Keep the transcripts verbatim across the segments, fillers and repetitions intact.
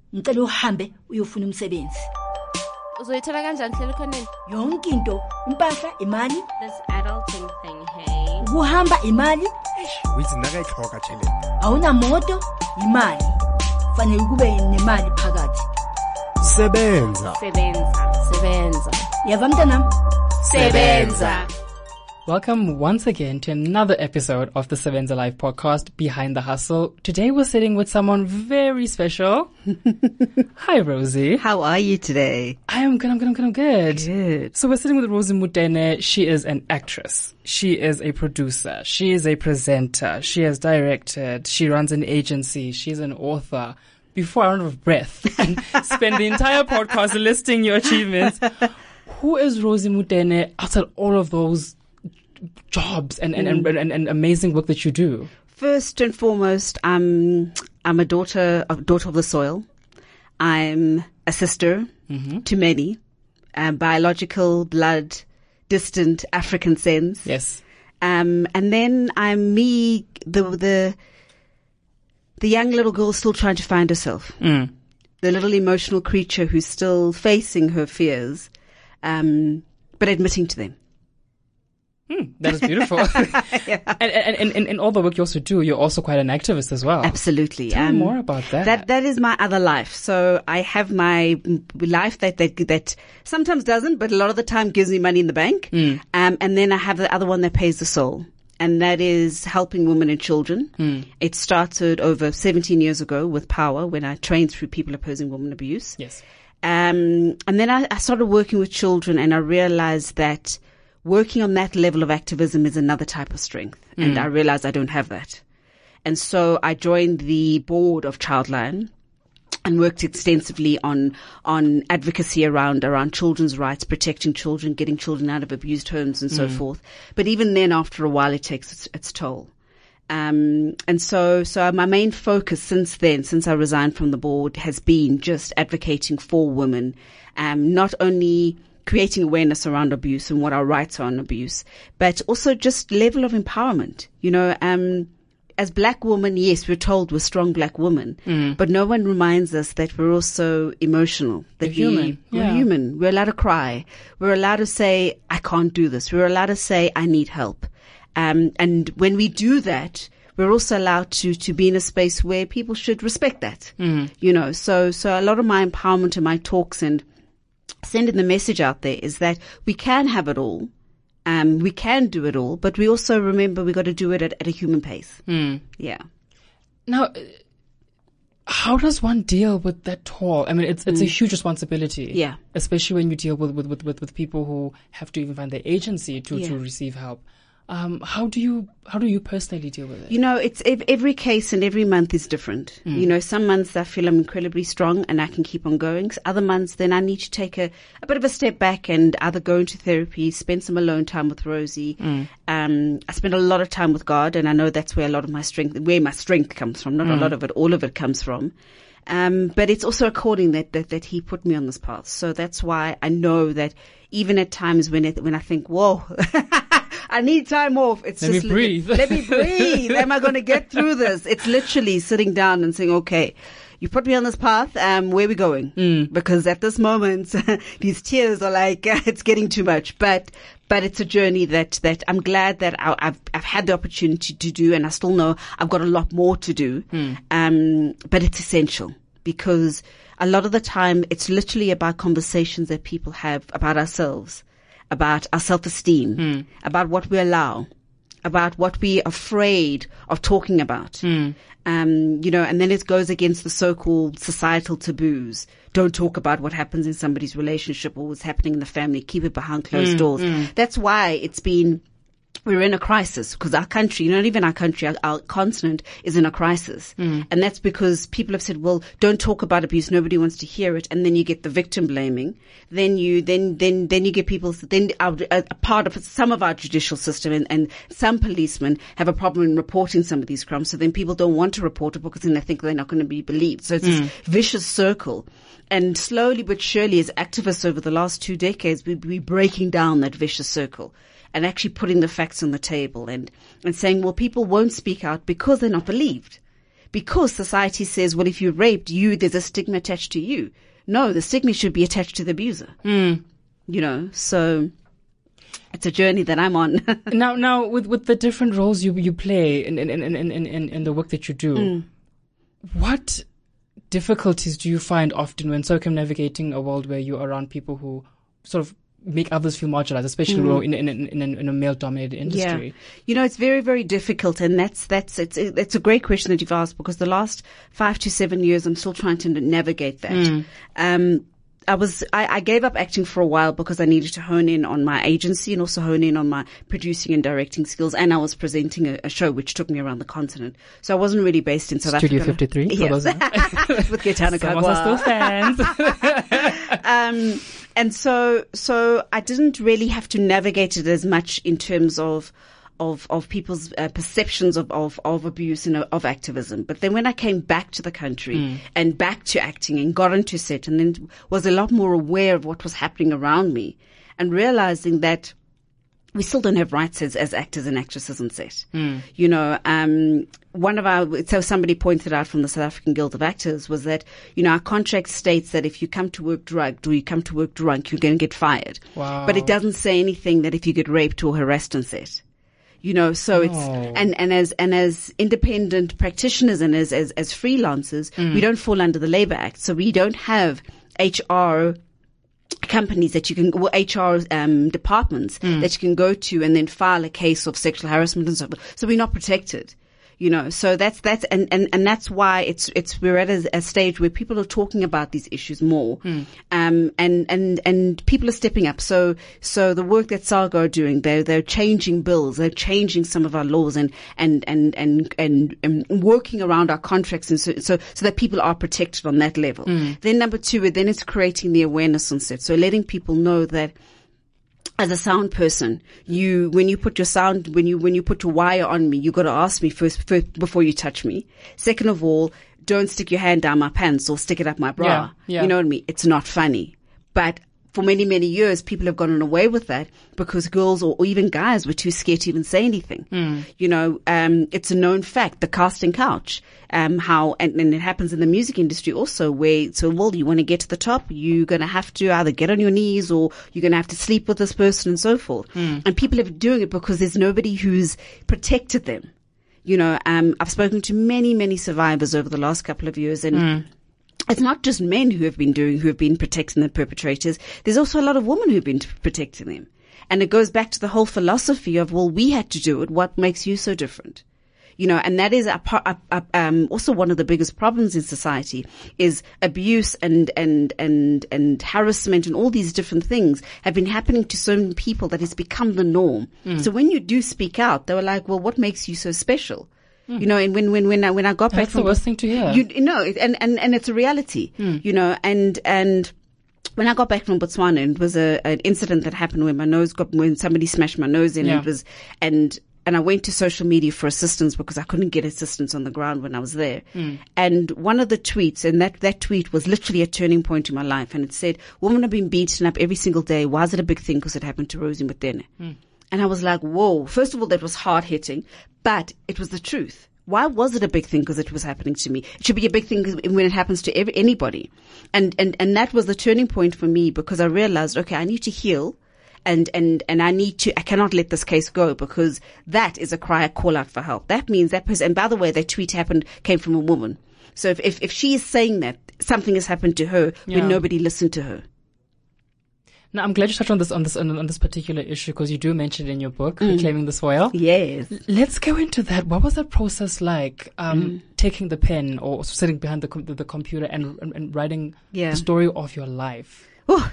ngicela uhambe uyofuna umsebenzi. Uzoyithola kanjani hlelo khoneni? Yonke into, impahla, imali, This adulting thing, hey. ukuhamba imali, Withi nakayihloka theleni. awuna moto, imali. Fanele kube nemali phakathi. Sebenza. Sebenza. Sebenza. Yava mntanami? Sebenza. Welcome once again to another episode of the Sebenza Live podcast, Behind the Hustle. Today we're sitting with someone very special. Hi, Rosie. How are you today? I am good, I'm good, I'm good, I'm good. Good. So we're sitting with Rosie Mutene. She is an actress. She is a producer. She is a presenter. She has directed. She runs an agency. She's an author. Before I run out of breath and spend the entire podcast listing your achievements, who is Rosie Mutene outside all of those jobs and, and, mm. and, and, and amazing work that you do? First and foremost, I'm I'm a daughter of daughter of the soil. I'm a sister mm-hmm. to many, um, biological, blood, distant African sense. Yes. Um, and then I'm me, the the the young little girl still trying to find herself. Mm. The little emotional creature who's still facing her fears, um, but admitting to them. Mm, that is beautiful. yeah. and, and, and, and in all the work you also do, you're also quite an activist as well. Absolutely. Tell um, me more about that. That that is my other life. So I have my life that that that sometimes doesn't, but a lot of the time gives me money in the bank. Mm. Um, and then I have the other one that pays the soul, and that is helping women and children. Mm. It started over seventeen years ago with Power, when I trained through people opposing women abuse. Yes. Um, and then I, I started working with children, and I realized that working on that level of activism is another type of strength. Mm. And I realized I don't have that. And so I joined the board of Childline and worked extensively on, on advocacy around, around children's rights, protecting children, getting children out of abused homes and so mm. forth. But even then, after a while, it takes its, its toll. Um, and so, so my main focus since then, since I resigned from the board, has been just advocating for women, um, not only creating awareness around abuse and what our rights are on abuse, but also just level of empowerment. You know, um, as black women, yes, we're told we're strong black women, mm. but no one reminds us that we're also emotional, that we're human. We, we're yeah. human. We're allowed to cry. We're allowed to say, I can't do this. We're allowed to say, I need help. Um, and when we do that, we're also allowed to, to be in a space where people should respect that. Mm. You know, so, so a lot of my empowerment in my talks and sending the message out there is that we can have it all. Um, we can do it all, but we also remember we got to do it at, at a human pace. Mm. Yeah. Now, how does one deal with that toll? I mean, it's it's mm. a huge responsibility. Yeah. Especially when you deal with, with, with, with, with people who have to even find their agency to, yeah. to receive help. Um, how do you, how do you personally deal with it? You know, it's, every case and every month is different. Mm. You know, some months I feel I'm incredibly strong and I can keep on going. Other months, then I need to take a, a bit of a step back and either go into therapy, spend some alone time with Rosie. Mm. Um, I spend a lot of time with God, and I know that's where a lot of my strength, where my strength comes from. Not mm. a lot of it, all of it comes from. Um, but it's also according that, that, that he put me on this path. So that's why I know that even at times when it, when I think, whoa, I need time off. It's let just me breathe. Let, let me breathe. Am I going to get through this? It's literally sitting down and saying, okay, you put me on this path. Um, where are we going? Mm. Because at this moment, these tears are like, uh, it's getting too much. But, but it's a journey that, that I'm glad that I, I've, I've had the opportunity to do. And I still know I've got a lot more to do. Mm. Um, but it's essential because a lot of the time it's literally about conversations that people have about ourselves, about our self-esteem, mm. about what we allow, about what we're afraid of talking about. Mm. Um, you know, and then it goes against the so-called societal taboos. Don't talk about what happens in somebody's relationship or what's happening in the family. Keep it behind closed mm. doors. Mm. That's why it's been, we're in a crisis because our country, not even our country, our, our continent is in a crisis. Mm. And that's because people have said, well, don't talk about abuse. Nobody wants to hear it. And then you get the victim blaming. Then you, then, then, then you get people, then our, a part of some of our judicial system and, and some policemen have a problem in reporting some of these crimes. So then people don't want to report it because then they think they're not going to be believed. So it's mm. this vicious circle. And slowly but surely as activists over the last two decades, we'll be breaking down that vicious circle. And actually putting the facts on the table and, and saying, well, people won't speak out because they're not believed. because society says, well, if you're raped, you, there's a stigma attached to you. No, the stigma should be attached to the abuser. Mm. You know, so it's a journey that I'm on. now, now with, with the different roles you, you play in, in, in, in, in, in, in the work that you do, Mm. what difficulties do you find often when circumnavigating a world where you're around people who sort of make others feel marginalized, especially Mm. in, in, in, in, in a male-dominated industry? Yeah. You know, it's very, very difficult. And that's, that's, it's, it's a great question that you've asked, because the last five to seven years, I'm still trying to navigate that. Mm. Um, I was, I, I gave up acting for a while because I needed to hone in on my agency and also hone in on my producing and directing skills. And I was presenting a, a show which took me around the continent. So I wasn't really based in South Studio Africa. fifty-three? For Yes. those who- With Gaetano Some of us are Kagwa. still fans. Um, and so, so I didn't really have to navigate it as much in terms of, of, of people's uh, perceptions of, of, of abuse and of activism. But then when I came back to the country Mm. and back to acting and got into set and then was a lot more aware of what was happening around me and realizing that we still don't have rights as, as actors and actresses on set. Mm. You know, um, one of our, so somebody pointed out from the South African Guild of Actors was that, you know, our contract states that if you come to work drugged or you come to work drunk, you're going to get fired. Wow. But it doesn't say anything that if you get raped or harassed on set. You know, so it's, Oh. and, and as, and as independent practitioners and as, as, as freelancers, Mm. we don't fall under the Labor Act. So we don't have H R companies that you can, well, H R um, departments Mm. that you can go to and then file a case of sexual harassment and so forth. So we're not protected. You know, so that's, that's, and, and, and that's why it's, it's, we're at a, a stage where people are talking about these issues more. Mm. Um, and, and, and people are stepping up. So, so the work that SAGA are doing, they're, they're changing bills, they're changing some of our laws and, and, and, and, and, and working around our contracts and so, so, so that people are protected on that level. Mm. Then number two, then it's creating the awareness on set. So letting people know that, as a sound person, you, when you put your sound, when you, when you put your wire on me, you got to ask me first, first before you touch me. Second of all, don't stick your hand down my pants or stick it up my bra. Yeah, yeah. You know what I mean? It's not funny. But for many, many years, people have gotten away with that because girls or, or even guys were too scared to even say anything. Mm. You know, um, it's a known fact, the casting couch, um, how, and, and it happens in the music industry also where, so, well, you want to get to the top, you're going to have to either get on your knees or you're going to have to sleep with this person and so forth. Mm. And people are doing it because there's nobody who's protected them. You know, um, I've spoken to many, many survivors over the last couple of years and Mm. it's not just men who have been doing, who have been protecting the perpetrators. There's also a lot of women who've been protecting them. And it goes back to the whole philosophy of, well, we had to do it. What makes you so different? You know, and that is a, a, a, um, also one of the biggest problems in society is abuse and, and, and, and harassment and all these different things have been happening to so many people that it's become the norm. Mm. So when you do speak out, they were like, well, what makes you so special? You know, and when, when, when I, when I got back That's from the worst thing to hear. You, you know, and, and, and it's a reality, Mm. you know, and, and when I got back from Botswana, it was a, an incident that happened where my nose got, when somebody smashed my nose in, Yeah. and it was, and, and I went to social media for assistance because I couldn't get assistance on the ground when I was there. Mm. And one of the tweets, and that, that tweet was literally a turning point in my life. And it said, women have been beaten up every single day. Why is it a big thing? Because it happened to Rosie Mutene. Mm. And I was like, whoa, first of all, that was hard hitting, but it was the truth. Why was it a big thing? Because it was happening to me. It should be a big thing when it happens to every, anybody. And, and, and that was the turning point for me because I realized, okay, I need to heal and, and, and I need to, I cannot let this case go because that is a cry, a call out for help. That means that person, and by the way, that tweet happened, came from a woman. So if, if, if she is saying that something has happened to her Yeah. when nobody listened to her. Now, I'm glad you touched on this on this on, on this particular issue because you do mention it in your book, Reclaiming the Soil. Yes. Let's go into that. What was that process like? Um, Mm. taking the pen or sitting behind the com- the, the computer and, and and writing Yeah. the story of your life. Oh.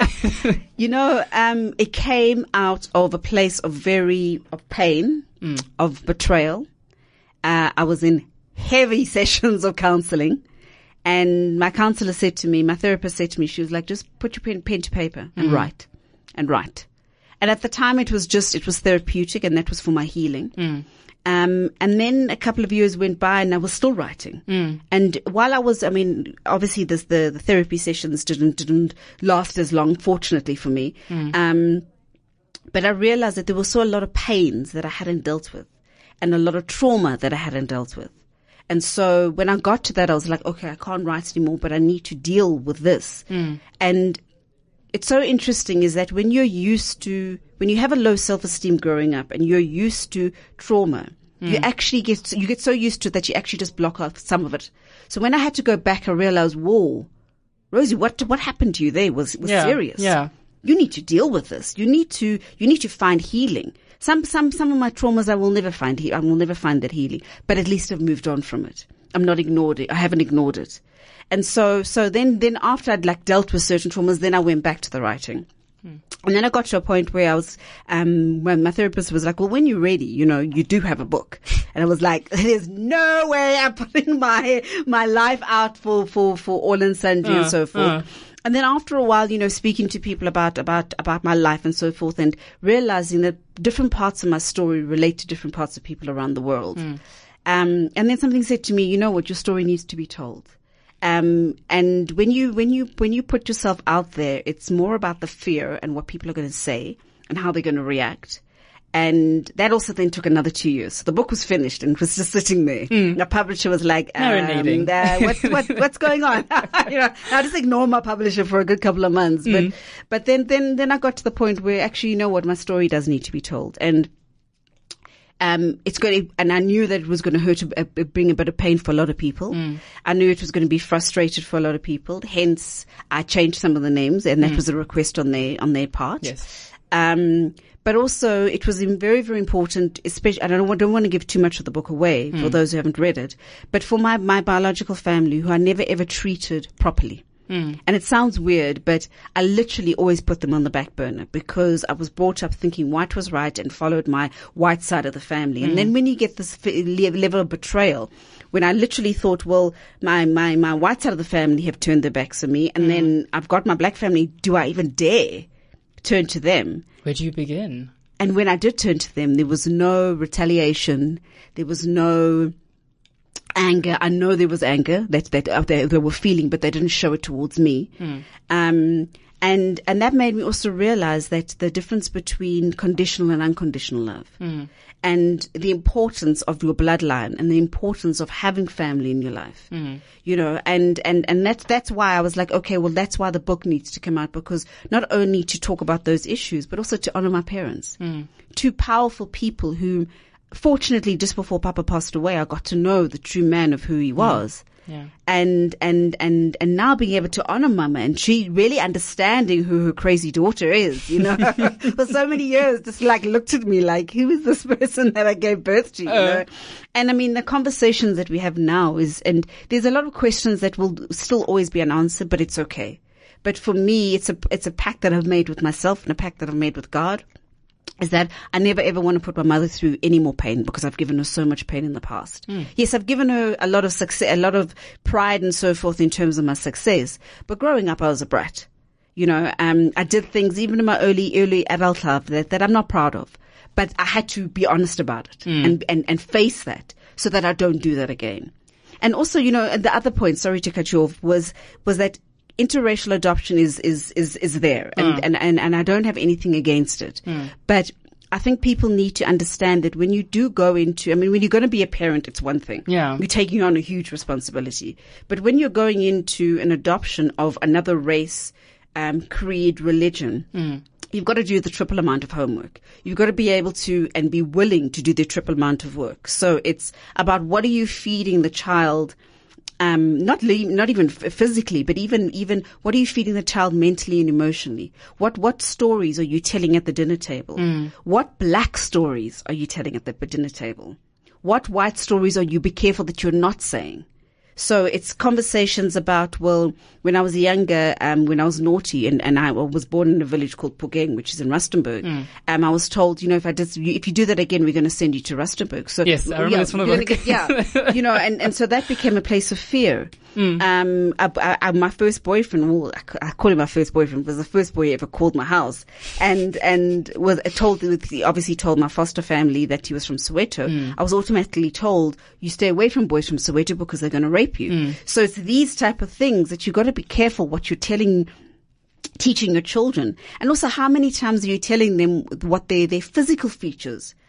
You know, um, it came out of a place of very, of pain, Mm. of betrayal. Uh, I was in heavy sessions of counseling. And my counselor said to me, my therapist said to me, she was like, just put your pen, pen to paper and Mm. write and write. And at the time it was just, it was therapeutic and that was for my healing. Mm. Um, and then a couple of years went by and I was still writing. Mm. And while I was, I mean, obviously this, the, the therapy sessions didn't, didn't last as long, fortunately for me. Mm. Um, but I realized that there was so a lot of pains that I hadn't dealt with and a lot of trauma that I hadn't dealt with. And so when I got to that, I was like, okay, I can't write anymore, but I need to deal with this. Mm. And it's so interesting is that when you're used to, when you have a low self-esteem growing up and you're used to trauma, mm. you actually get, you get so used to it that you actually just block off some of it. So when I had to go back, I realized, whoa, Rosie, what, what happened to you there was, was yeah, serious. Yeah. You need to deal with this. You need to, you need to find healing. Some, some, some of my traumas I will never find, he- I will never find that healing, but at least I've moved on from it. I'm not ignored it. I haven't ignored it. And so, so then, then after I'd like dealt with certain traumas, then I went back to the writing. Hmm. And then I got to a point where I was, um, when my therapist was like, well, when you're ready, you know, you do have a book. And I was like, there's no way I'm putting my, my life out for, for, for all and sundry uh, and so forth. Uh. And then after a while, you know, speaking to people about, about, about my life and so forth and realizing that different parts of my story relate to different parts of people around the world. Mm. Um, and then something said to me, you know what, your story needs to be told. Um, and when you, when you, when you put yourself out there, it's more about the fear and what people are going to say and how they're going to react. And that also then took another two years. So the book was finished and it was just sitting there. Mm. The publisher was like, um, Marinating. uh, what's, what, what's going on? You know, I just ignored my publisher for a good couple of months. But, mm. but then, then, then I got to the point where actually, you know what, my story does need to be told. And, um, it's going to, and I knew that it was going to hurt, uh, bring a bit of pain for a lot of people. Mm. I knew it was going to be frustrated for a lot of people. Hence, I changed some of the names and that mm. was a request on their, on their part. Yes. Um, but also it was very, very important, especially, I don't, don't want to give too much of the book away mm. for those who haven't read it, but for my, my biological family who I never ever treated properly. Mm. And it sounds weird, but I literally always put them on the back burner because I was brought up thinking white was right and followed my white side of the family. Mm. And then when you get this level of betrayal, when I literally thought, well, my, my, my white side of the family have turned their backs on me and mm. then I've got my black family, do I even dare turn to them? Where do you begin? And when I did turn to them, there was no retaliation. There was no anger. I know there was anger that, that uh, they, they were feeling, but they didn't show it towards me. Mm. Um, and, and that made me also realize that the difference between conditional and unconditional love mm. and the importance of your bloodline and the importance of having family in your life, mm. you know, and, and, and that's, that's why I was like, okay, well, that's why the book needs to come out because not only to talk about those issues, but also to honor my parents, mm. two powerful people who, fortunately, just before Papa passed away, I got to know the true man of who he was. Yeah. And, and, and, and now being able to honor Mama and she really understanding who her crazy daughter is, you know, for so many years, just like looked at me like, who is this person that I gave birth to, you uh. know? And I mean, the conversations that we have now is, and there's a lot of questions that will still always be unanswered, but it's okay. But for me, it's a, it's a pact that I've made with myself and a pact that I've made with God. Is that I never ever want to put my mother through any more pain because I've given her so much pain in the past. Mm. Yes, I've given her a lot of success, a lot of pride and so forth in terms of my success. But growing up, I was a brat. You know, um, I did things even in my early, early adult life that, that I'm not proud of. But I had to be honest about it mm. and, and, and face that so that I don't do that again. And also, you know, and the other point, sorry to cut you off, was, was that interracial adoption is, is, is, is there and, mm. and, and, and I don't have anything against it. Mm. But I think people need to understand that when you do go into, I mean, when you're going to be a parent, it's one thing. Yeah. You're taking on a huge responsibility. But when you're going into an adoption of another race, um, creed, religion, mm. you've got to do the triple amount of homework. You've got to be able to and be willing to do the triple amount of work. So it's about what are you feeding the child, Um, not le- not even f- physically, but even even what are you feeding the child mentally and emotionally? What what stories are you telling at the dinner table? Mm. What black stories are you telling at the dinner table? What white stories are you? Be careful that you're not saying. So it's conversations about, well, when I was younger, um, when I was naughty and, and I was born in a village called Pogeng, which is in Rustenburg, mm. um, I was told, you know, if I did, if you do that again, we're going to send you to Rustenburg. So, yes, I remember yeah, this from the book. Get, yeah, you know, and, and so that became a place of fear. Mm. Um, I, I, my first boyfriend, well, I, I call him my first boyfriend, was the first boy he ever called my house, and and was told, obviously told my foster family that he was from Soweto. Mm. I was automatically told, you stay away from boys from Soweto because they're going to rape you. Mm. So it's these type of things that you got to be careful what you're telling, teaching your children, and also how many times are you telling them what their their physical features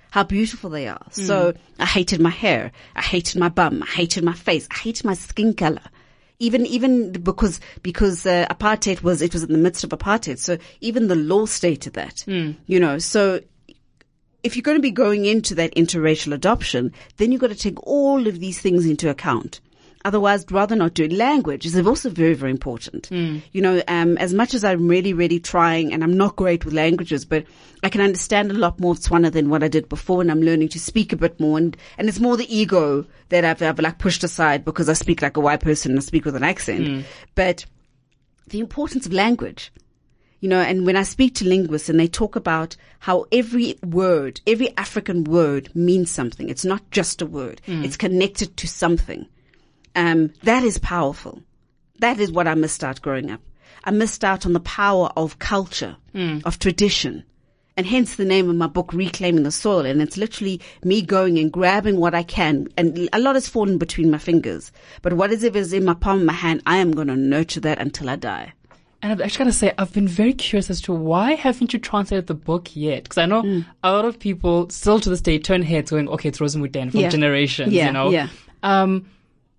how beautiful they are. Mm. So I hated my hair. I hated my bum. I hated my face. I hated my skin color. Even, even because, because, uh, apartheid was, it was in the midst of apartheid. So even the law stated that, mm. you know, so if you're going to be going into that interracial adoption, then you've got to take all of these things into account. Otherwise, rather not do it. Language is also very, very important. Mm. You know, um, as much as I'm really, really trying, and I'm not great with languages, but I can understand a lot more of Tswana than what I did before, and I'm learning to speak a bit more. And, and it's more the ego that I've, I've like pushed aside because I speak like a white person and I speak with an accent. Mm. But the importance of language. You know, and when I speak to linguists and they talk about how every word, every African word means something. It's not just a word. Mm. It's connected to something. Um, that is powerful. That is what I missed out growing up. I missed out on the power of culture, mm. of tradition. And hence the name of my book, Reclaiming the Soil. And it's literally me going and grabbing what I can. And a lot has fallen between my fingers. But whatever is in my palm of my hand, I am going to nurture that until I die. And I've actually got to say, I've been very curious as to why haven't you translated the book yet? Because I know mm. a lot of people still to this day turn heads going, okay, it's Rosemary Den from yeah. generations, yeah, you know. Yeah. Um,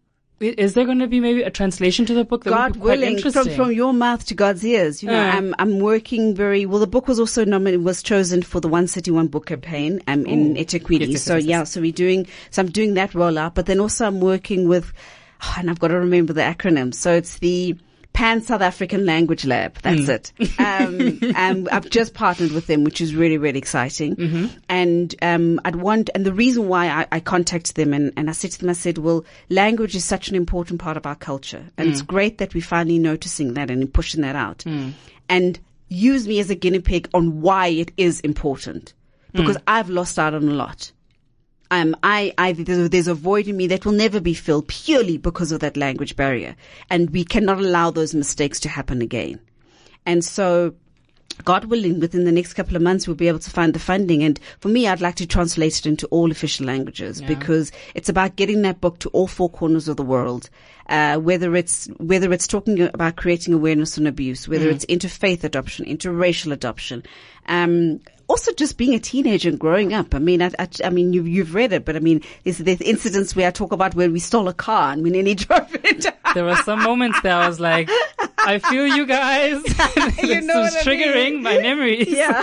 is there going to be maybe a translation to the book? That God would be quite willing, interesting? from, from your mouth to God's ears. You know, uh. I'm, I'm working very, well, the book was also nominated, was chosen for the One City, One Book campaign, um, in eThekwini. Yes, yes, so yes, yes. yeah, so we're doing, so I'm doing that rollout, but then also I'm working with, oh, and I've got to remember the acronym. So it's the Pan South African Language Lab. That's mm. it. Um, and I've just partnered with them, which is really, really exciting. Mm-hmm. And, um, I'd want, and the reason why I, I contacted them and, and I said to them, I said, well, language is such an important part of our culture. And mm. it's great that we're finally noticing that and pushing that out. Mm. And use me as a guinea pig on why it is important. Because mm. I've lost out on a lot. Um, I, I, there's a void in me that will never be filled purely because of that language barrier. And we cannot allow those mistakes to happen again. And so, God willing, within the next couple of months, we'll be able to find the funding. And for me, I'd like to translate it into all official languages yeah. because it's about getting that book to all four corners of the world. Uh, whether it's, whether it's talking about creating awareness on abuse, whether mm. it's interfaith adoption, interracial adoption, um, also just being a teenager and growing up. I mean, I, I, I mean, you, you've read it, but I mean, there's, there's incidents where I talk about where we stole a car and we nearly drove it. There were some moments that I was like, I feel you guys. You know this is triggering mean? my memories. Yeah.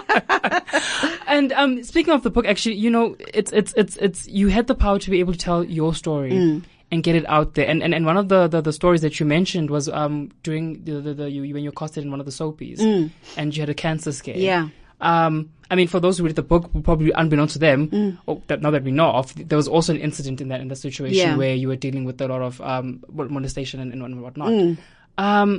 And, um, speaking of the book, actually, you know, it's, it's, it's, it's, you had the power to be able to tell your story. Mm. And get it out there. And, and, and one of the, the, the stories that you mentioned was, um, during the, the, the, you, when you were casted in one of the soapies mm. and you had a cancer scare. Yeah. Um, I mean, for those who read the book, probably unbeknownst to them, mm. or that, now that we know of, there was also an incident in that, in the situation yeah. where you were dealing with a lot of, um, molestation and, and whatnot. Mm. Um,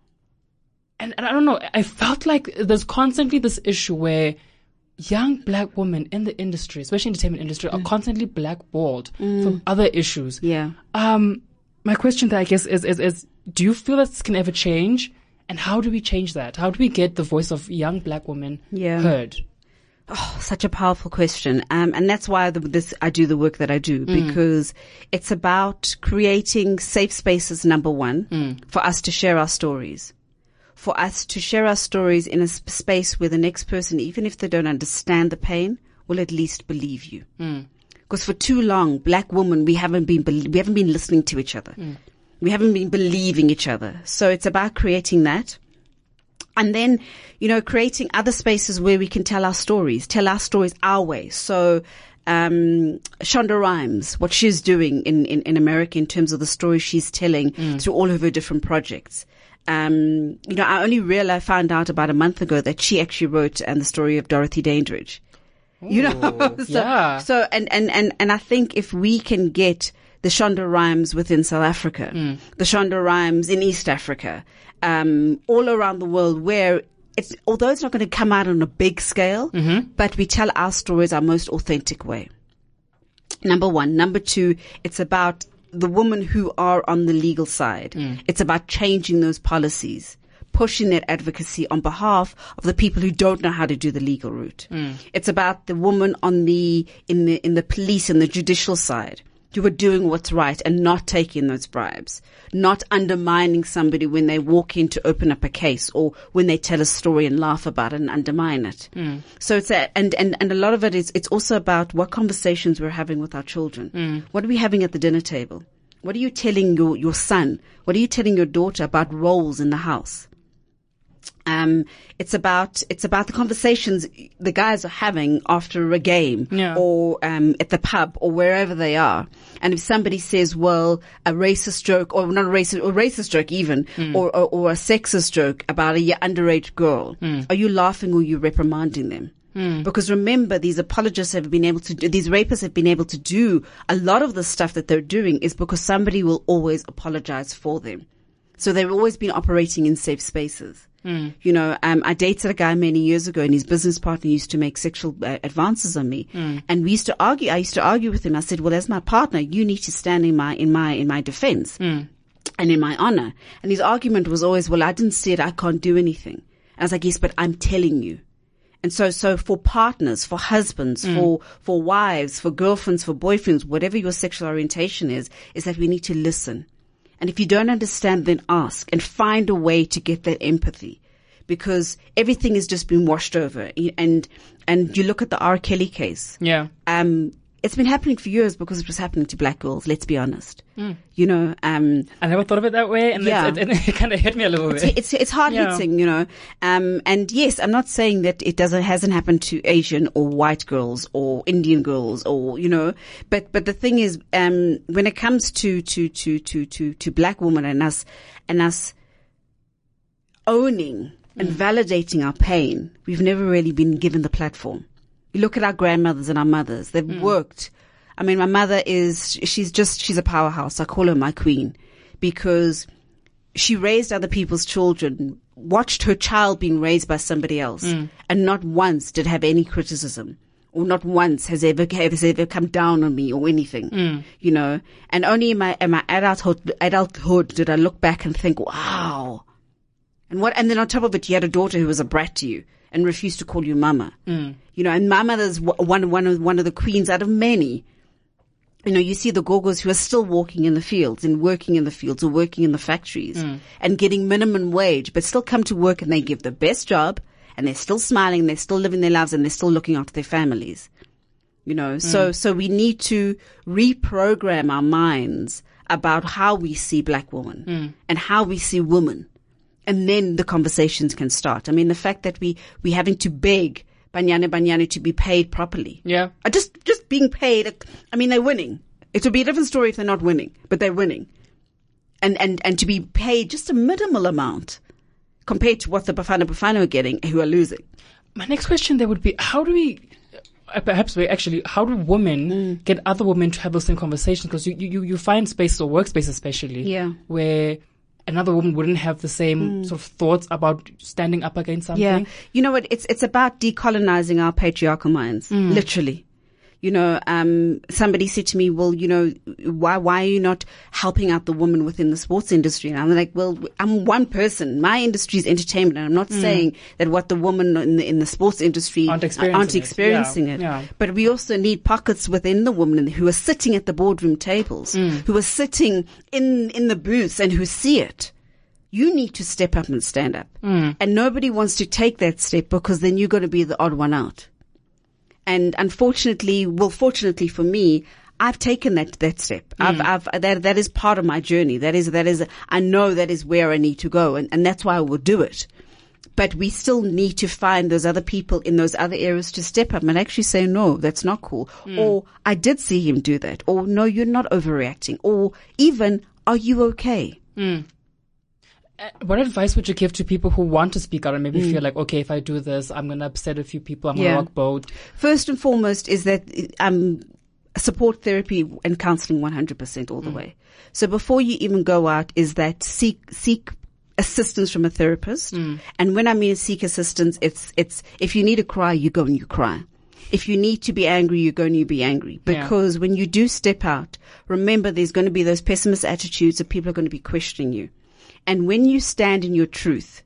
and, and I don't know, I felt like there's constantly this issue where young black women in the industry, especially in the entertainment industry, mm. are constantly blackballed mm. from other issues. Yeah. Um, my question that I guess is, is, is, do you feel that this can ever change? And how do we change that? How do we get the voice of young black women yeah. heard? Oh, such a powerful question. Um, and that's why the, this, I do the work that I do, mm. because it's about creating safe spaces, number one, mm. for us to share our stories. For us to share our stories in a sp- space where the next person, even if they don't understand the pain, will at least believe you. Mm. Because for too long, black women, we haven't been, be- we haven't been listening to each other. Mm. We haven't been believing each other. So it's about creating that. And then, you know, creating other spaces where we can tell our stories, tell our stories our way. So, um, Shonda Rhimes, what she's doing in, in, in America in terms of the story she's telling mm. through all of her different projects. Um, you know, I only realized, I found out about a month ago that she actually wrote um, the story of Dorothy Dandridge. Ooh, you know, so, yeah. so, and, and, and, and I think if we can get the Shonda Rhimes within South Africa, mm. the Shonda Rhimes in East Africa, um, all around the world where it's, although it's not going to come out on a big scale, mm-hmm. but we tell our stories our most authentic way. Number one. Number two, it's about the women who are on the legal side. Mm. It's about changing those policies, pushing that advocacy on behalf of the people who don't know how to do the legal route. Mm. It's about the woman on the, in the, in the police and the judicial side. You were doing what's right and not taking those bribes, not undermining somebody when they walk in to open up a case or when they tell a story and laugh about it and undermine it. Mm. So it's a, and, and, and a lot of it is, it's also about what conversations we're having with our children. Mm. What are we having at the dinner table? What are you telling your, your son? What are you telling your daughter about roles in the house? Um, it's about, it's about the conversations the guys are having after a game yeah. or, um, at the pub or wherever they are. And if somebody says, well, a racist joke or not a racist, or racist joke even, mm. or, or, or a sexist joke about a underage girl, mm. are you laughing or are you reprimanding them? Mm. Because remember, these apologists have been able to do, these rapists have been able to do a lot of the stuff that they're doing is because somebody will always apologize for them. So they've always been operating in safe spaces. Mm. You know, um, I dated a guy many years ago and his business partner used to make sexual uh, advances on me. Mm. And we used to argue, I used to argue with him. I said, well, as my partner, you need to stand in my, in my, in my defense mm. and in my honor. And his argument was always, well, I didn't say it. I can't do anything. And I was like, yes, but I'm telling you. And so, so for partners, for husbands, mm. for, for wives, for girlfriends, for boyfriends, whatever your sexual orientation is, is that we need to listen. And if you don't understand, then ask and find a way to get that empathy, because everything has just been washed over. And, and you look at the R. Kelly case. Yeah. Um, it's been happening for years because it was happening to black girls. Let's be honest. Mm. You know, um, I never thought of it that way. And yeah. it, it, it kind of hit me a little it's, bit. It's, it's hard yeah. hitting, you know. Um, and yes, I'm not saying that it doesn't, hasn't happened to Asian or white girls or Indian girls or, you know, but, but the thing is, um, when it comes to, to, to, to, to, to black women and us, and us owning and mm. validating our pain, we've never really been given the platform. You look at our grandmothers and our mothers. They've mm. worked. I mean, my mother is, she's just, she's a powerhouse. I call her my queen because she raised other people's children, watched her child being raised by somebody else, mm. and not once did have any criticism or not once has ever, has ever come down on me or anything, mm. you know, and only in my, in my adulthood, adulthood did I look back and think, wow. And what, and then on top of it, you had a daughter who was a brat to you and refused to call you mama. Mm. You know, and my mother's one, one of, one of the queens out of many. You know, you see the Gogos who are still walking in the fields and working in the fields or working in the factories mm. and getting minimum wage, but still come to work and they give the best job and they're still smiling, they're still living their lives and they're still looking after their families. You know, mm. so, so we need to reprogram our minds about how we see black women mm. and how we see women. And then the conversations can start. I mean, the fact that we, we having to beg Banyane Banyane to be paid properly. Yeah. Uh, just, just being paid. I mean, they're winning. It would be a different story if they're not winning, but they're winning. And, and, and to be paid just a minimal amount compared to what the Bafana Bafana are getting who are losing. My next question there would be, how do we, uh, perhaps we actually, how do women mm. get other women to have those same conversations? Because you, you, you find spaces or workspaces especially yeah. where another woman wouldn't have the same mm. sort of thoughts about standing up against something. Yeah. You know what? It's, it's about decolonizing our patriarchal minds. Mm. Literally. You know, um, somebody said to me, well, you know, why, why are you not helping out the woman within the sports industry? And I'm like, well, I'm one person. My industry is entertainment. And I'm not mm. saying that what the women in the, in the sports industry aren't experiencing, aren't experiencing it. it. Yeah. Yeah. But we also need pockets within the women who are sitting at the boardroom tables, mm. who are sitting in, in the booths and who see it. You need to step up and stand up. Mm. And nobody wants to take that step because then you're going to be the odd one out. And unfortunately, well, fortunately for me, I've taken that, that step. Mm. I've, I've, that, that is part of my journey. That is, that is, I know that is where I need to go. And, and that's why I will do it. But we still need to find those other people in those other areas to step up and actually say, no, that's not cool. Mm. Or I did see him do that. Or no, you're not overreacting. Or even, are you okay? Mm. What advice would you give to people who want to speak out and maybe Mm. feel like, okay, if I do this, I'm going to upset a few people, I'm Yeah. going to rock boat? First and foremost is that um, support therapy and counseling one hundred percent all the Mm. way. So before you even go out is that seek seek assistance from a therapist. Mm. And when I mean seek assistance, it's it's if you need to cry, you go and you cry. If you need to be angry, you go and you be angry. Because yeah. when you do step out, remember there's going to be those pessimist attitudes that people are going to be questioning you. And when you stand in your truth,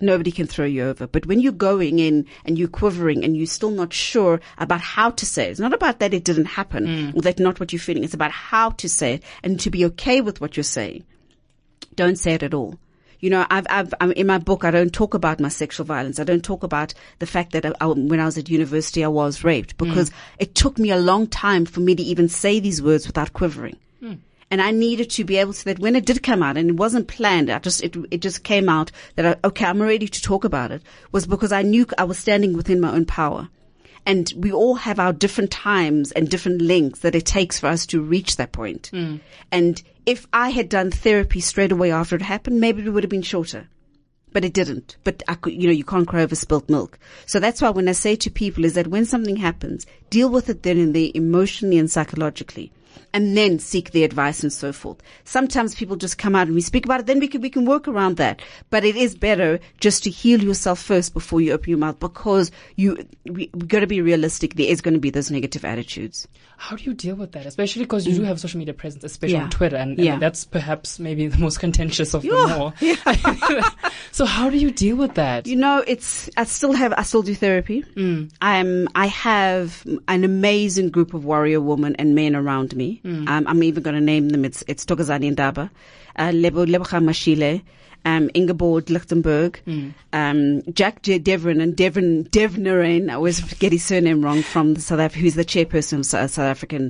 nobody can throw you over. But when you're going in and you're quivering and you're still not sure about how to say it, it's not about that it didn't happen Mm. or that not what you're feeling. It's about how to say it and to be okay with what you're saying. Don't say it at all. You know, I've, I've, I'm, in my book, I don't talk about my sexual violence. I don't talk about the fact that I, I, when I was at university, I was raped, because mm. it took me a long time for me to even say these words without quivering. Mm. And I needed to be able to, that when it did come out, and it wasn't planned, I just, it, it just came out that, I, okay, I'm ready to talk about it, was because I knew I was standing within my own power. And we all have our different times and different lengths that it takes for us to reach that point. Mm. And if I had done therapy straight away after it happened, maybe it would have been shorter. But it didn't. But I could, you know, you can't cry over spilt milk. So that's why when I say to people is that when something happens, deal with it then and there emotionally and psychologically. And then seek the advice and so forth. Sometimes people just come out and we speak about it, then we can, we can work around that. But it is better just to heal yourself first before you open your mouth, because you, we, we got to be realistic. There is going to be those negative attitudes. How do you deal with that? Especially because you mm. do have social media presence, especially yeah. on Twitter, and, and yeah. that's perhaps maybe the most contentious of yeah. them all. Yeah. So how do you deal with that? You know, it's, I still have, I still do therapy. Mm. I'm, I have an amazing group of warrior women and men around me. Mm. Um, I'm even going to name them. It's, it's Thokozani Ndaba, uh, Lebo, Lebocha Mashile, um, Ingeborg Lichtenberg, mm. um, Jack J. Devrin and Devin, Devneren. I always get his surname wrong, from the South Africa, who's the chairperson of South African,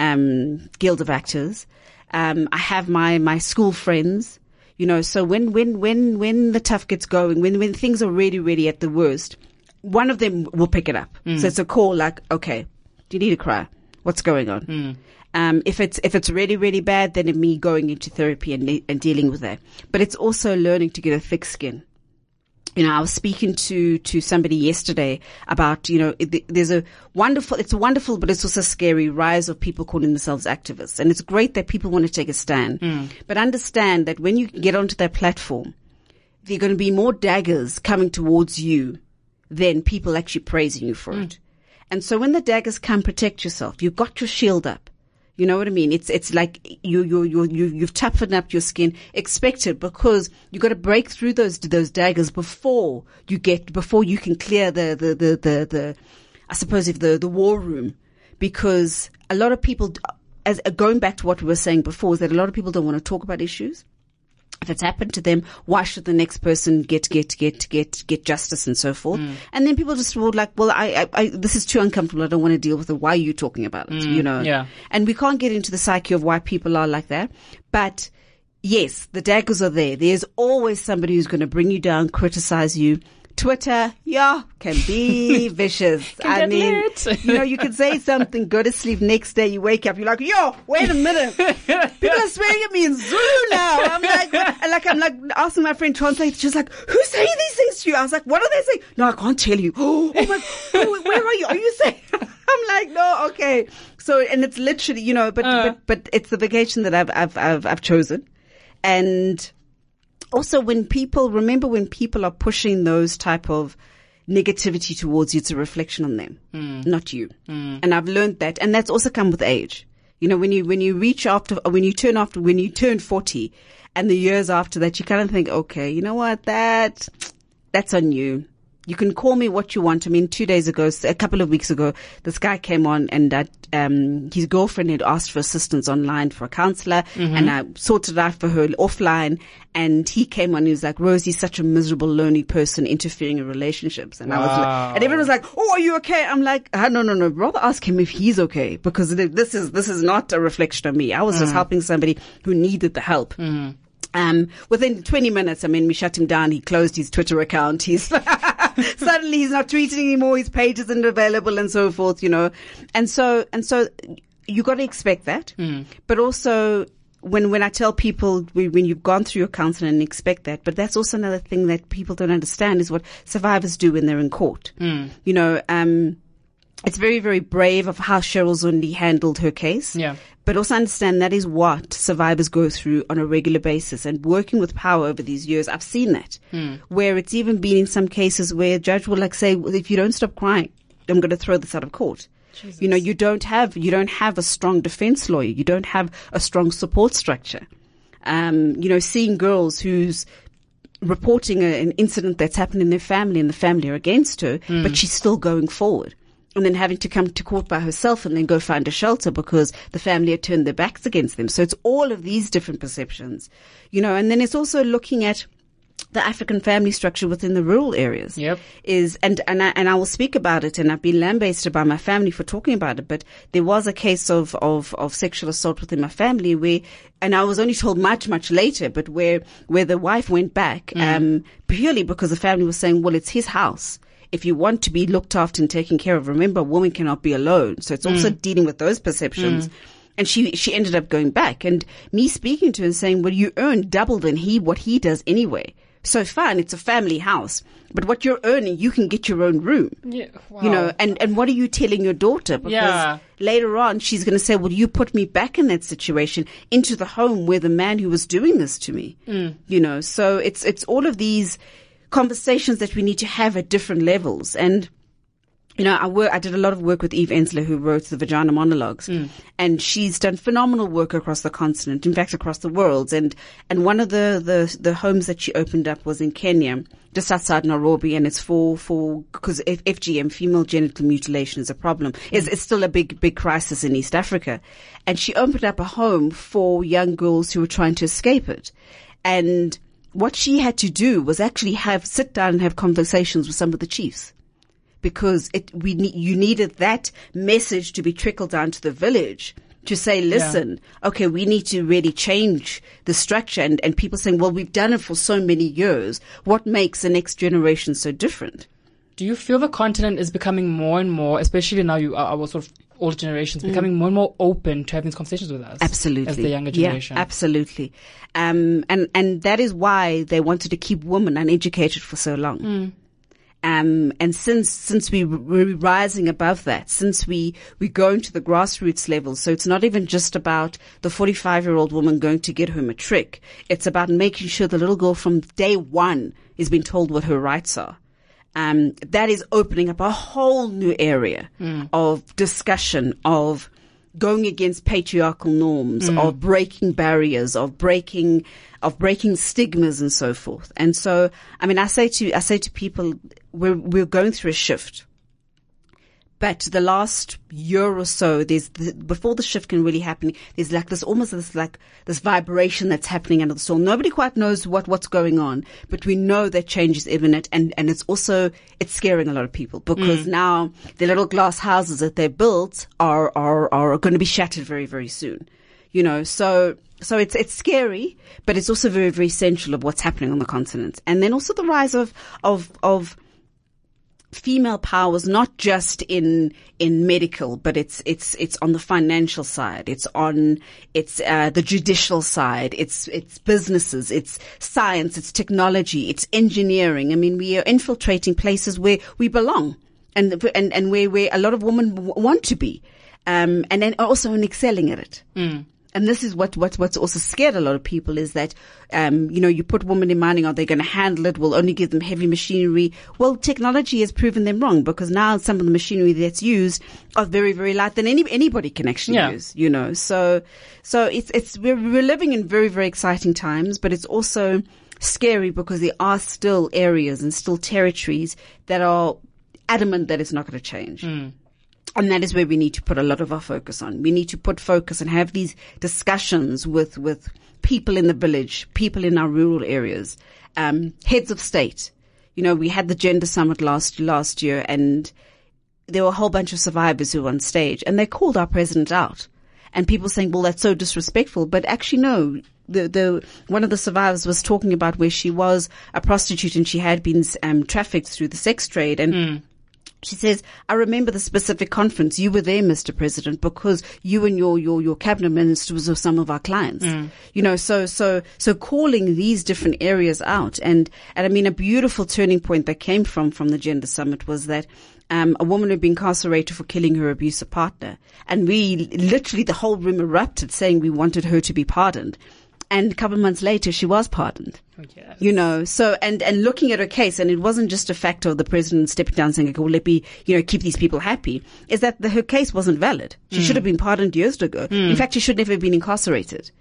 um, Guild of Actors. Um, I have my, my school friends, you know, so when, when, when, when the tough gets going, when, when things are really, really at the worst, one of them will pick it up. Mm. So it's a call like, okay, do you need to cry? What's going on? Mm. Um, if it's, if it's really, really bad, then it's me going into therapy and, and dealing with that. But it's also learning to get a thick skin. You know, I was speaking to, to somebody yesterday about, you know, it, there's a wonderful, it's a wonderful, but it's also scary rise of people calling themselves activists. And it's great that people want to take a stand. Mm. But understand that when you get onto that platform, there are going to be more daggers coming towards you than people actually praising you for mm. it. And so when the daggers come, protect yourself. You've got your shield up. You know what I mean? It's, it's like you, you, you, you, you've toughened up your skin. Expect it, because you got to break through those, those daggers before you get, before you can clear the, the, the, the, the I suppose if the, the war room, because a lot of people, as going back to what we were saying before, is that a lot of people don't want to talk about issues. If it's happened to them, why should the next person get, get, get, get, get justice and so forth? Mm. And then people just would like, well, I, I, I, this is too uncomfortable. I don't want to deal with it. Why are you talking about it? Mm. You know? Yeah. And we can't get into the psyche of why people are like that. But yes, the daggers are there. There's always somebody who's going to bring you down, criticize you. Twitter, yeah, can be vicious. Can I get mean, lit. you know, you can say something, go to sleep, next day you wake up, you're like, yo, wait a minute. People are swearing at me in Zulu now. I'm like, and like, I'm like asking my friend translate. She's like, who's saying these things to you? I was like, what are they saying? No, I can't tell you. Oh, oh my, oh, where are you? Are you saying? I'm like, no, okay. So, and it's literally, you know, but, uh. but, but it's the vacation that I've, I've, I've, I've chosen. And also, when people, remember when people are pushing those type of negativity towards you, it's a reflection on them, mm. not you. Mm. And I've learned that. And that's also come with age. You know, when you, when you reach after, when you turn after, when you turn forty and the years after that, you kind of think, okay, you know what, that, that's on you. You can call me what you want. I mean, two days ago, a couple of weeks ago, this guy came on and that, um, his girlfriend had asked for assistance online for a counselor, mm-hmm. and I sorted it out for her offline. And he came on and he was like, Rosie's such a miserable, lonely person interfering in relationships. And wow. I was like, and everyone was like, oh, are you okay? I'm like, ah, no, no, no. Rather ask him if he's okay, because this is, this is not a reflection of me. I was mm. just helping somebody who needed the help. Mm. Um, within twenty minutes, I mean, we shut him down. He closed his Twitter account. He's suddenly he's not tweeting anymore. His page isn't available and so forth, you know. And so, and so you got to expect that. Mm. But also when, when I tell people when you've gone through your counseling and expect that, but that's also another thing that people don't understand is what survivors do when they're in court. Mm. You know, um, it's very, very brave of how Cheryl Zondi handled her case. Yeah. But also understand that is what survivors go through on a regular basis. And working with power over these years, I've seen that. Mm. Where it's even been in some cases where a judge will like say, well, if you don't stop crying, I'm going to throw this out of court. Jesus. You know, you don't have, you don't have a strong defense lawyer. You don't have a strong support structure. Um, you know, seeing girls whose reporting a, an incident that's happened in their family and the family are against her, mm. but she's still going forward. And then having to come to court by herself and then go find a shelter because the family had turned their backs against them. So it's all of these different perceptions, you know, and then it's also looking at the African family structure within the rural areas. Yep. Is, and, and I, and I will speak about it, and I've been lambasted by my family for talking about it, but there was a case of, of, of sexual assault within my family where, and I was only told much, much later, but where, where the wife went back, mm. um, purely because the family was saying, well, it's his house. If you want to be looked after and taken care of, remember, a woman cannot be alone. So it's also mm. dealing with those perceptions. Mm. And she, she ended up going back, and me speaking to her and saying, well, you earn double than he, what he does anyway. So fine, it's a family house, but what you're earning, you can get your own room. Yeah, wow. You know, and, and what are you telling your daughter? Because yeah. later on, she's going to say, well, you put me back in that situation, into the home where the man who was doing this to me, mm. you know, so it's, it's all of these conversations that we need to have at different levels. And, you know, I work, I did a lot of work with Eve Ensler, who wrote the Vagina Monologues, mm. and she's done phenomenal work across the continent, in fact, across the world. And, and one of the, the, the homes that she opened up was in Kenya, just outside Nairobi, and it's for, for, because F G M, female genital mutilation, is a problem. Mm. It's, it's still a big, big crisis in East Africa. And she opened up a home for young girls who were trying to escape it. And what she had to do was actually have, sit down and have conversations with some of the chiefs. Because it, we ne- you needed that message to be trickled down to the village to say, listen, yeah. okay, we need to really change the structure. And, and people saying, well, we've done it for so many years. What makes the next generation so different? Do you feel the continent is becoming more and more, especially now you are our sort of older generations, mm. becoming more and more open to having these conversations with us? Absolutely. As the younger generation. Yeah, absolutely. Um, and, and that is why they wanted to keep women uneducated for so long. Mm. Um, and since, since we we're rising above that, since we, we go into the grassroots level, so it's not even just about the forty-five year old woman going to get her matric. It's about making sure the little girl from day one is being told what her rights are. Um, that is opening up a whole new area mm. of discussion, of going against patriarchal norms, mm. of breaking barriers, of breaking, of breaking stigmas and so forth. And so, I mean, I say to, I say to people, we're, we're going through a shift. But the last year or so, there's, the, before the shift can really happen, there's like this, almost this like, this vibration that's happening under the soil. Nobody quite knows what, what's going on, but we know that change is imminent, and, and it's also, it's scaring a lot of people because mm. now the little glass houses that they built are, are, are going to be shattered very, very soon. You know, so, so it's, it's scary, but it's also very, very essential of what's happening on the continent. And then also the rise of, of, of, female powers, not just in, in medical, but it's, it's, it's on the financial side. It's on, it's, uh, the judicial side. It's, it's businesses. It's science. It's technology. It's engineering. I mean, we are infiltrating places where we belong and, and, and where, where a lot of women w- want to be. Um, and then also in excelling at it. Mm. And this is what, what, what's also scared a lot of people is that, um, you know, you put women in mining, are they going to handle it? We'll only give them heavy machinery. Well, technology has proven them wrong because now some of the machinery that's used are very, very light than any, anybody can actually yeah. use, you know. So, so it's, it's, we're, we're living in very, very exciting times, but it's also scary because there are still areas and still territories that are adamant that it's not going to change. Mm. And that is where we need to put a lot of our focus on. We need to put focus and have these discussions with, with people in the village, people in our rural areas, um, heads of state. You know, we had the gender summit last, last year, and there were a whole bunch of survivors who were on stage, and they called our president out. And people saying, well, that's so disrespectful. But actually, no. The, the, one of the survivors was talking about where she was a prostitute and she had been, um, trafficked through the sex trade. And, mm. she says, I remember the specific conference. You were there, Mister President, because you and your, your, your cabinet ministers were some of our clients. Mm. You know, so, so, so calling these different areas out. And, and I mean, a beautiful turning point that came from, from the Gender Summit was that, um, a woman had been incarcerated for killing her abusive partner. And we literally, the whole room erupted saying we wanted her to be pardoned. And a couple of months later, she was pardoned. Yes. You know, so, and, and looking at her case, and it wasn't just a factor of the president stepping down saying, okay, well, let me, you know, keep these people happy, is that the, her case wasn't valid. She mm. should have been pardoned years ago. Mm. In fact, she should never have been incarcerated.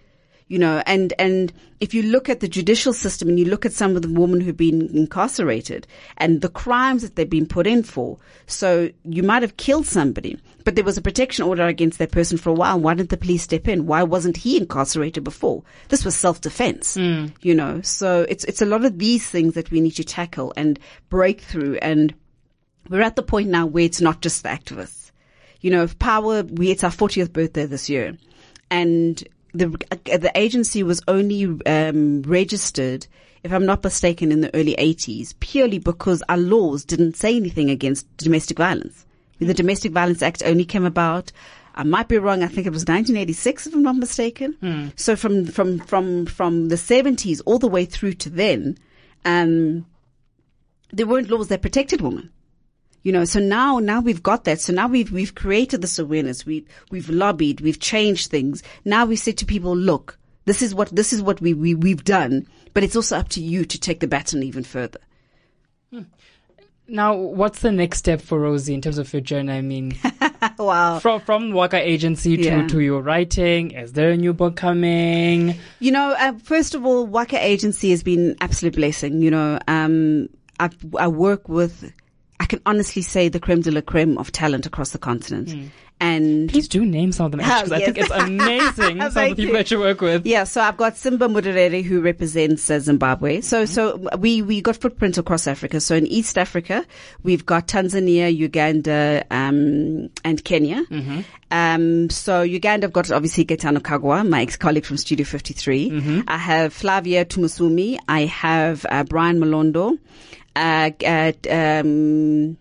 You know, and, and if you look at the judicial system and you look at some of the women who've been incarcerated and the crimes that they've been put in for. So you might have killed somebody, but there was a protection order against that person for a while. Why didn't the police step in? Why wasn't he incarcerated before? This was self-defense, mm. you know, so it's, it's a lot of these things that we need to tackle and break through. And we're at the point now where it's not just the activists. You know, if power, we, it's our fortieth birthday this year, and the the agency was only um, registered, if I'm not mistaken, in the early eighties, purely because our laws didn't say anything against domestic violence. The Domestic Violence Act only came about, I might be wrong, I think it was nineteen eighty-six, if I'm not mistaken. Mm. So from from from from the seventies all the way through to then, um, there weren't laws that protected women. You know, so now, now we've got that. So now we've, we've created this awareness. We've, we've lobbied. We've changed things. Now we said to people, look, this is what, this is what we, we, we've done, but it's also up to you to take the baton even further. Hmm. Now, what's the next step for Rosie in terms of your journey? I mean, wow. From, from Waka Agency to, yeah. to your writing, is there a new book coming? You know, uh, first of all, Waka Agency has been an absolute blessing. You know, um, I, I work with, I can honestly say, the creme de la creme of talent across the continent. Mm. And please do name some of them, actually, oh, yes. I think it's amazing, some of the people that you work with. Yeah, so I've got Simba Muderere, who represents uh, Zimbabwe. So, mm-hmm. so we, we got footprints across Africa. So in East Africa, we've got Tanzania, Uganda, um, and Kenya. Mm-hmm. Um, so Uganda, I've got obviously Gaetano Kagwa, my ex-colleague from Studio fifty-three. Mm-hmm. I have Flavia Tumusumi. I have, uh, Brian Malondo. Uh, at, um,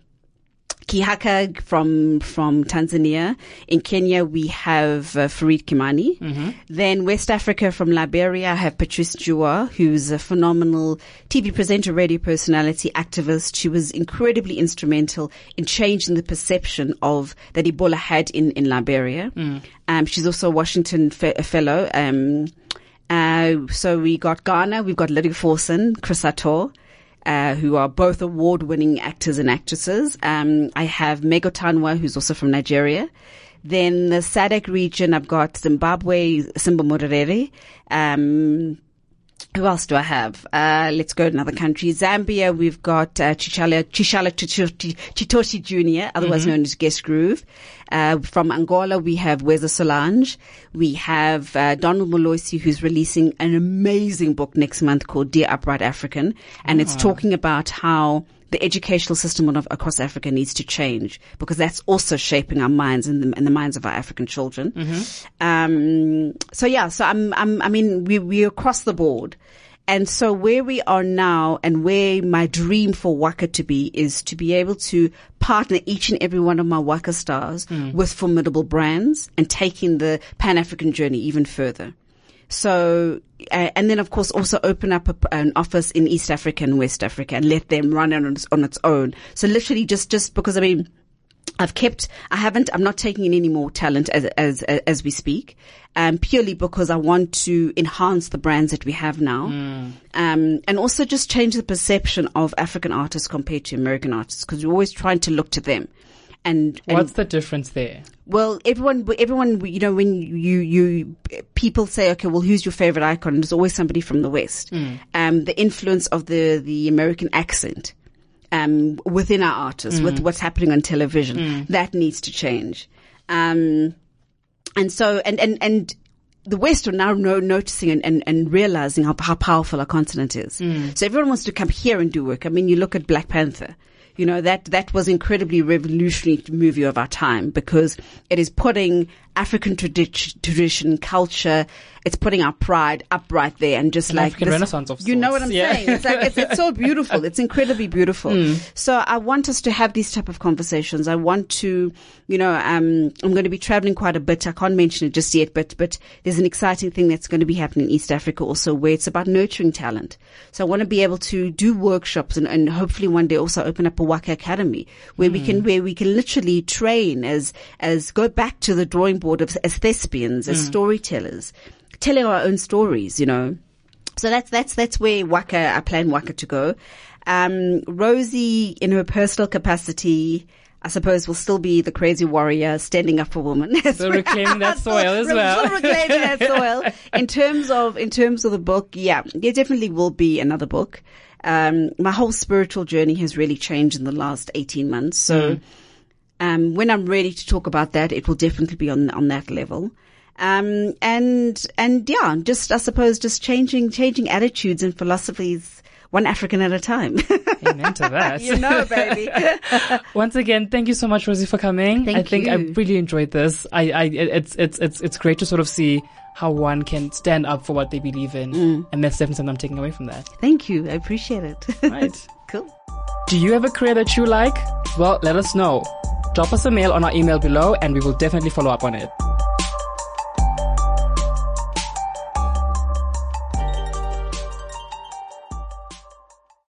Kihaka from, from Tanzania. In Kenya, we have uh, Farid Kimani. Mm-hmm. Then West Africa, from Liberia, I have Patrice Jua, who's a phenomenal T V presenter, radio personality, activist. She was incredibly instrumental in changing the perception of, that Ebola had in, in Liberia. Mm. Um, she's also a Washington fe- a fellow. Um, uh, so we got Ghana, we've got Lydia Forson, Chris Ator. Uh, who are both award-winning actors and actresses. Um, I have Mego Tanwa, who's also from Nigeria. Then the S A D C region, I've got Zimbabwe, Simba Muderere. Um, who else do I have? Uh, let's go to another country. Zambia, we've got uh, Chichala, Chichala Chitoshi Junior, otherwise mm-hmm. known as Guest Groove. Uh, from Angola, we have Weza Solange. We have uh, Donald Moloisi, who's releasing an amazing book next month called Dear Upright African. And oh. it's talking about how the educational system of, across Africa needs to change, because that's also shaping our minds and the, and the minds of our African children. Mm-hmm. Um, so yeah, so I'm, I'm, I mean, we, we're across the board. And so where we are now, and where my dream for Waka to be, is to be able to partner each and every one of my Waka stars mm. with formidable brands and taking the Pan-African journey even further. So, uh, and then of course also open up a, an office in East Africa and West Africa and let them run on its, on its own. So literally just, just because, I mean, I've kept, I haven't, I'm not taking in any more talent as, as, as we speak, um, purely because I want to enhance the brands that we have now. Mm. Um, and also just change the perception of African artists compared to American artists, because we're always trying to look to them. And, and what's the difference there? Well, everyone, everyone, you know, when you, you, people say, okay, well, who's your favorite icon? And there's always somebody from the West. Mm. Um, the influence of the, the American accent, um, within our artists, mm. with what's happening on television, mm. that needs to change. Um, and so, and, and, and, the West are now no, noticing and, and, and realizing how, how powerful our continent is. Mm. So everyone wants to come here and do work. I mean, you look at Black Panther. You know, that, that was incredibly revolutionary movie of our time, because it is putting African tradi- tradition, culture, it's putting our pride up right there, and just An like African this, Renaissance of sorts. You know what I'm yeah. saying? It's like, it's, it's so beautiful. It's incredibly beautiful. Mm. So I want us to have these type of conversations. I want to, you know, um, I'm going to be traveling quite a bit. I can't mention it just yet, but, but there's an exciting thing that's going to be happening in East Africa also, where it's about nurturing talent. So I want to be able to do workshops and, and hopefully one day also open up a Waka Academy where mm. we can, where we can literally train as, as go back to the drawing board of, as thespians, as mm. storytellers, telling our own stories, you know. So that's, that's, that's where Waka, I plan Waka to go. Um, Rosie, in her personal capacity, I suppose will still be the crazy warrior standing up for women. So reclaiming that soil as Still- well. Still reclaiming that soil. In terms of, in terms of the book, yeah, there definitely will be another book. Um, my whole spiritual journey has really changed in the last eighteen months. So, Mm. um, when I'm ready to talk about that, it will definitely be on, on that level. Um, and, and yeah, just, I suppose, just changing, changing attitudes and philosophies one African at a time. Amen to that. You know, baby. Once again, thank you so much, Rosie, for coming. Thank I think I you. really enjoyed this. I, I, it's, it's, it's, it's great to sort of see how one can stand up for what they believe in. Mm. And that's definitely something I'm taking away from that. Thank you. I appreciate it. Right. Cool. Do you have a career that you like? Well, let us know. Drop us a mail on our email below and we will definitely follow up on it.